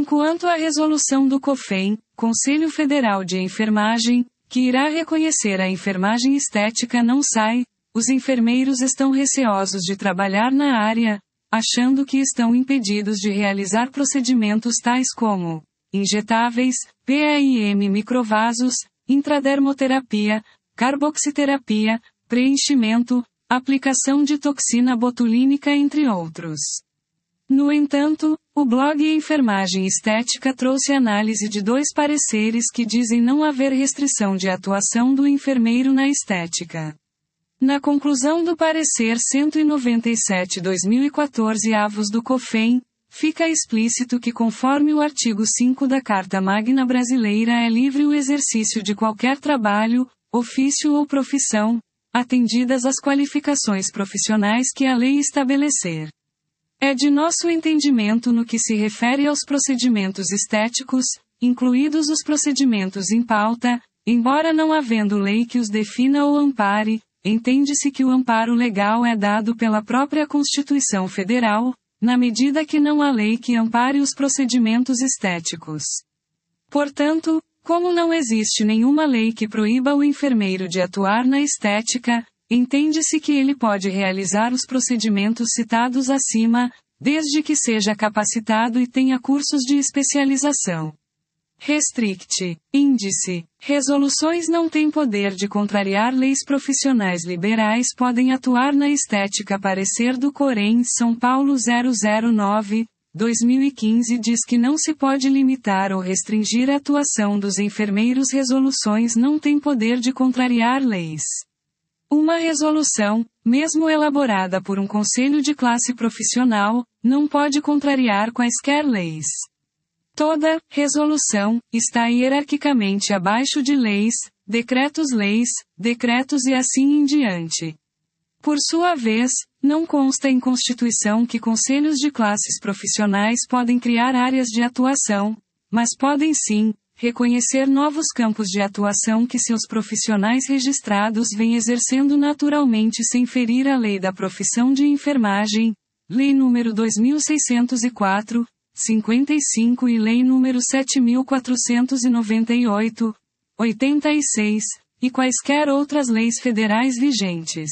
Enquanto a resolução do COFEN, Conselho Federal de Enfermagem, que irá reconhecer a enfermagem estética não sai, os enfermeiros estão receosos de trabalhar na área, achando que estão impedidos de realizar procedimentos tais como injetáveis, PAIM microvasos, intradermoterapia, carboxiterapia, preenchimento, aplicação de toxina botulínica entre outros. No entanto, o blog Enfermagem Estética trouxe análise de 2 pareceres que dizem não haver restrição de atuação do enfermeiro na estética. Na conclusão do parecer 197/2014 avos do COFEN, fica explícito que conforme o artigo 5 da Carta Magna Brasileira é livre o exercício de qualquer trabalho, ofício ou profissão, atendidas as qualificações profissionais que a lei estabelecer. É de nosso entendimento no que se refere aos procedimentos estéticos, incluídos os procedimentos em pauta, embora não havendo lei que os defina ou ampare, entende-se que o amparo legal é dado pela própria Constituição Federal, na medida que não há lei que ampare os procedimentos estéticos. Portanto, como não existe nenhuma lei que proíba o enfermeiro de atuar na estética, entende-se que ele pode realizar os procedimentos citados acima, desde que seja capacitado e tenha cursos de especialização. Restrict. Índice. Resoluções não têm poder de contrariar leis profissionais liberais podem atuar na estética. Parecer do Corém São Paulo 009, 2015 diz que não se pode limitar ou restringir a atuação dos enfermeiros. Resoluções não têm poder de contrariar leis. Uma resolução, mesmo elaborada por um conselho de classe profissional, não pode contrariar quaisquer leis. Toda resolução está hierarquicamente abaixo de leis, decretos-leis, decretos e assim em diante. Por sua vez, não consta em Constituição que conselhos de classes profissionais podem criar áreas de atuação, mas podem sim reconhecer novos campos de atuação que seus profissionais registrados vêm exercendo naturalmente sem ferir a lei da profissão de enfermagem, Lei nº 2604, 55 e Lei nº 7498, 86, e quaisquer outras leis federais vigentes.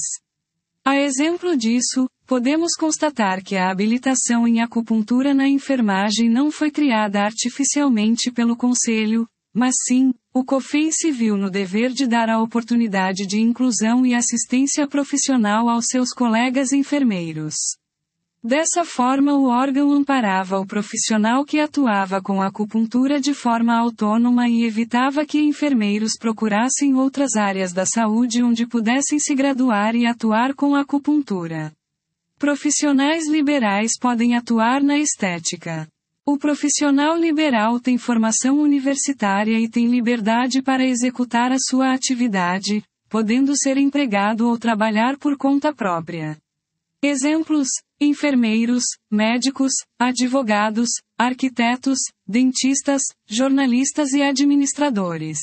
A exemplo disso, podemos constatar que a habilitação em acupuntura na enfermagem não foi criada artificialmente pelo Conselho, mas sim, o COFEN se viu no dever de dar a oportunidade de inclusão e assistência profissional aos seus colegas enfermeiros. Dessa forma, o órgão amparava o profissional que atuava com acupuntura de forma autônoma e evitava que enfermeiros procurassem outras áreas da saúde onde pudessem se graduar e atuar com acupuntura. Profissionais liberais podem atuar na estética. O profissional liberal tem formação universitária e tem liberdade para executar a sua atividade, podendo ser empregado ou trabalhar por conta própria. Exemplos: enfermeiros, médicos, advogados, arquitetos, dentistas, jornalistas e administradores.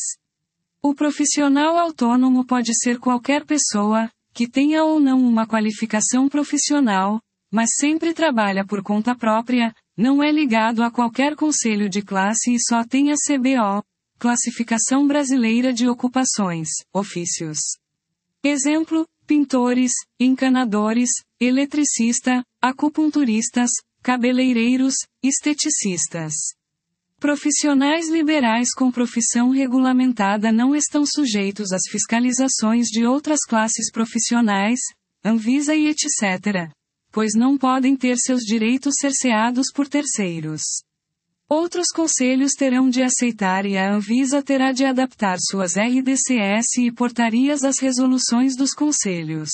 O profissional autônomo pode ser qualquer pessoa, que tenha ou não uma qualificação profissional, mas sempre trabalha por conta própria, não é ligado a qualquer conselho de classe e só tem a CBO, Classificação Brasileira de Ocupações, ofícios. Exemplo: pintores, encanadores, eletricista, acupunturistas, cabeleireiros, esteticistas. Profissionais liberais com profissão regulamentada não estão sujeitos às fiscalizações de outras classes profissionais, Anvisa e etc., pois não podem ter seus direitos cerceados por terceiros. Outros conselhos terão de aceitar e a Anvisa terá de adaptar suas RDCS e portarias às resoluções dos conselhos.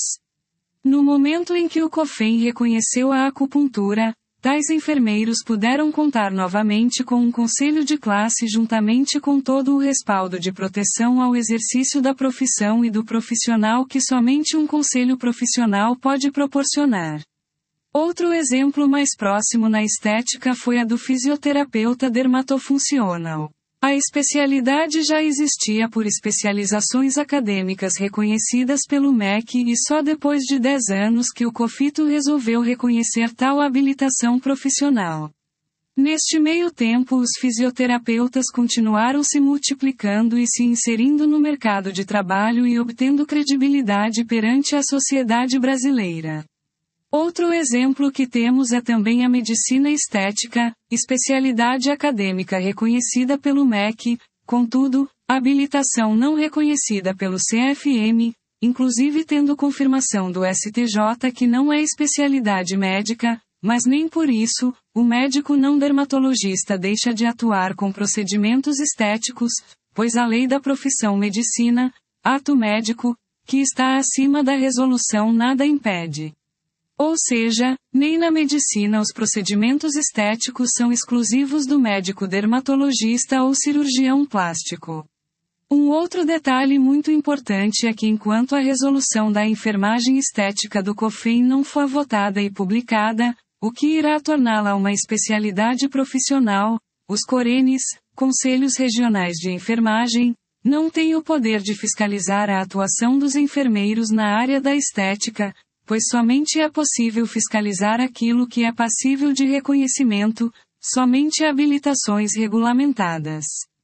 No momento em que o COFEN reconheceu a acupuntura, tais enfermeiros puderam contar novamente com um conselho de classe juntamente com todo o respaldo de proteção ao exercício da profissão e do profissional que somente um conselho profissional pode proporcionar. Outro exemplo mais próximo na estética foi a do fisioterapeuta dermatofuncional. A especialidade já existia por especializações acadêmicas reconhecidas pelo MEC e só depois de 10 anos que o COFITO resolveu reconhecer tal habilitação profissional. Neste meio tempo, os fisioterapeutas continuaram se multiplicando e se inserindo no mercado de trabalho e obtendo credibilidade perante a sociedade brasileira. Outro exemplo que temos é também a medicina estética, especialidade acadêmica reconhecida pelo MEC, contudo, habilitação não reconhecida pelo CFM, inclusive tendo confirmação do STJ que não é especialidade médica, mas nem por isso, o médico não dermatologista deixa de atuar com procedimentos estéticos, pois a lei da profissão medicina, ato médico, que está acima da resolução nada impede. Ou seja, nem na medicina os procedimentos estéticos são exclusivos do médico dermatologista ou cirurgião plástico. Um outro detalhe muito importante é que enquanto a resolução da enfermagem estética do COFEN não for votada e publicada, o que irá torná-la uma especialidade profissional, os CORENES, Conselhos Regionais de Enfermagem, não têm o poder de fiscalizar a atuação dos enfermeiros na área da estética, pois somente é possível fiscalizar aquilo que é passível de reconhecimento, somente habilitações regulamentadas.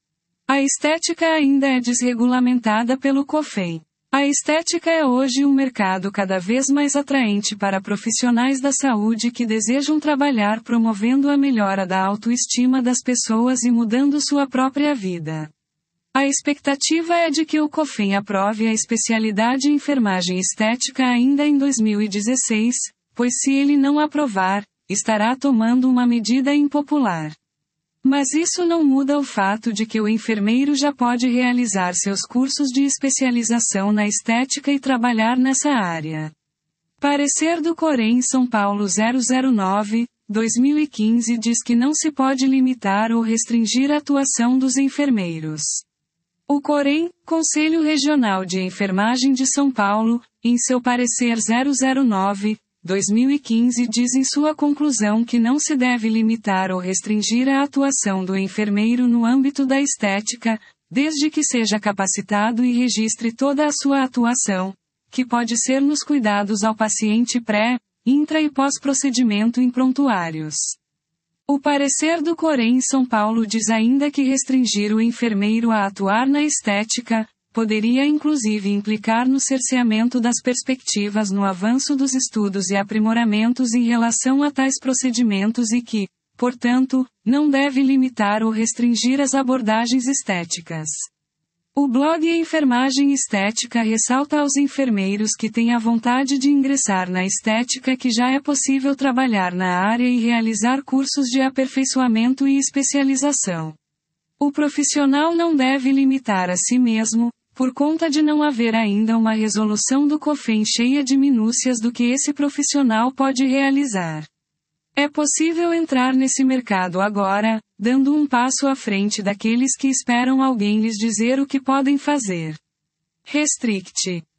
A estética ainda é desregulamentada pelo COFEN. A estética é hoje um mercado cada vez mais atraente para profissionais da saúde que desejam trabalhar promovendo a melhora da autoestima das pessoas e mudando sua própria vida. A expectativa é de que o COFEN aprove a especialidade enfermagem estética ainda em 2016, pois se ele não aprovar, estará tomando uma medida impopular. Mas isso não muda o fato de que o enfermeiro já pode realizar seus cursos de especialização na estética e trabalhar nessa área. Parecer do COREN São Paulo 009, 2015 diz que não se pode limitar ou restringir a atuação dos enfermeiros. O COREN, Conselho Regional de Enfermagem de São Paulo, em seu parecer 009, 2015 diz em sua conclusão que não se deve limitar ou restringir a atuação do enfermeiro no âmbito da estética, desde que seja capacitado e registre toda a sua atuação, que pode ser nos cuidados ao paciente pré, intra e pós-procedimento em prontuários. O parecer do COREN São Paulo diz ainda que restringir o enfermeiro a atuar na estética, poderia inclusive implicar no cerceamento das perspectivas no avanço dos estudos e aprimoramentos em relação a tais procedimentos e que, portanto, não deve limitar ou restringir as abordagens estéticas. O blog Enfermagem Estética ressalta aos enfermeiros que têm a vontade de ingressar na estética que já é possível trabalhar na área e realizar cursos de aperfeiçoamento e especialização. O profissional não deve limitar a si mesmo, por conta de não haver ainda uma resolução do COFEN cheia de minúcias do que esse profissional pode realizar. É possível entrar nesse mercado agora, dando um passo à frente daqueles que esperam alguém lhes dizer o que podem fazer. Restrict.